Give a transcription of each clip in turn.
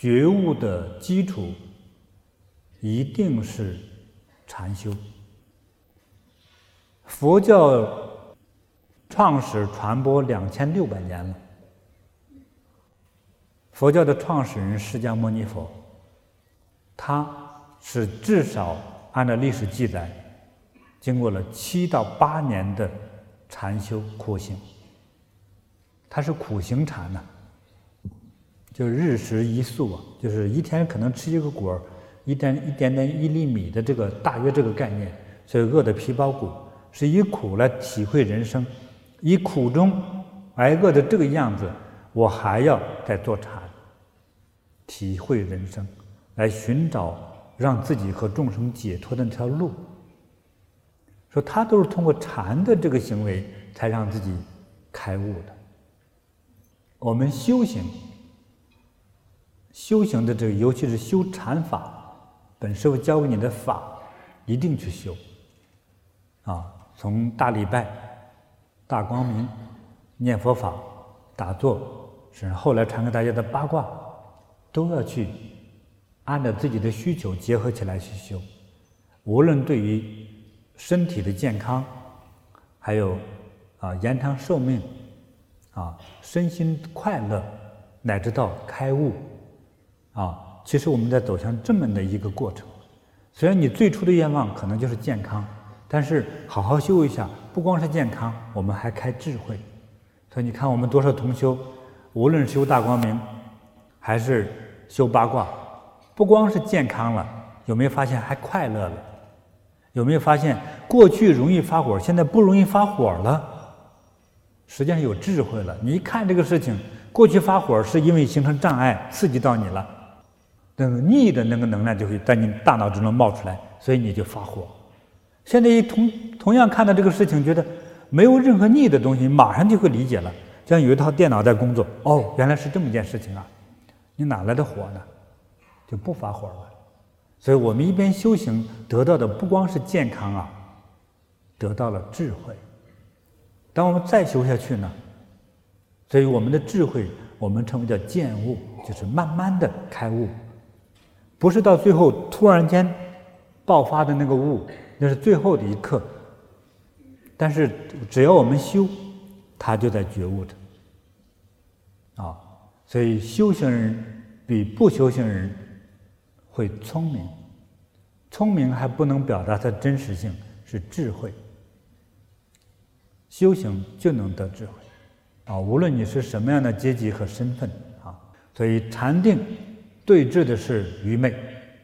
觉悟的基础一定是禅修。佛教创始传播2600年了，佛教的创始人释迦牟尼佛，他是至少按照历史记载，经过了7到8年的禅修苦行。他是苦行禅呢，就是日食一粟啊，就是一天可能吃一个果，一点点1粒米的这个大约这个概念，所以饿得皮包骨，是以苦来体会人生，以苦中挨饿的这个样子，我还要再做禅，体会人生，来寻找让自己和众生解脱的那条路。说他都是通过禅的这个行为才让自己开悟的。我们修行的这个，尤其是修禅法，本师父教给你的法，一定去修啊！从大礼拜、大光明、念佛法、打坐，甚至后来传给大家的八卦，都要去按照自己的需求结合起来去修。无论对于身体的健康，还有延长寿命，身心快乐，乃至到开悟，其实我们在走向这么的一个过程。虽然你最初的愿望可能就是健康，但是好好修一下，不光是健康，我们还开智慧。所以你看我们多少同修，无论是修大光明还是修八卦，不光是健康了，有没有发现还快乐了？有没有发现过去容易发火，现在不容易发火了？实际上有智慧了。你一看这个事情，过去发火是因为形成障碍，刺激到你了，那个逆的那个能量就会在你大脑之中冒出来，所以你就发火。现在同样看到这个事情，觉得没有任何逆的东西，马上就会理解了。像有一套电脑在工作，原来是这么件事情啊，你哪来的火呢？就不发火了。所以我们一边修行得到的不光是健康得到了智慧。当我们再修下去呢，所以我们的智慧我们称为叫见悟，就是慢慢的开悟，不是到最后突然间爆发的那个悟，那是最后的一刻。但是只要我们修，他就在觉悟着所以修行人比不修行人会聪明，聪明还不能表达它的真实性，是智慧。修行就能得智慧无论你是什么样的阶级和身份所以禅定对峙的是愚昧、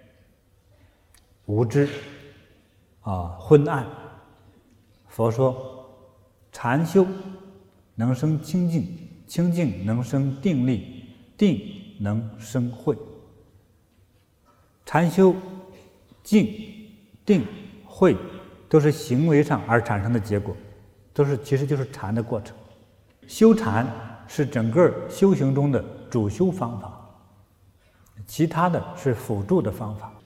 无知昏暗。佛说禅修能生清净，清净能生定力，定能生慧。禅修静、定、慧都是行为上而产生的结果，其实就是禅的过程。修禅是整个修行中的主修方法，其他的是辅助的方法。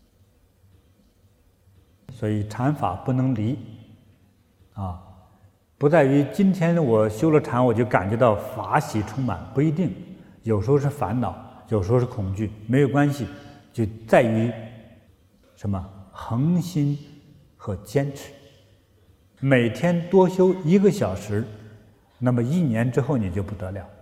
所以禅法不能离不在于今天我修了禅我就感觉到法喜充满，不一定，有时候是烦恼，有时候是恐惧，没有关系，就在于什么？恒心和坚持。每天多修1个小时，那么1年之后你就不得了。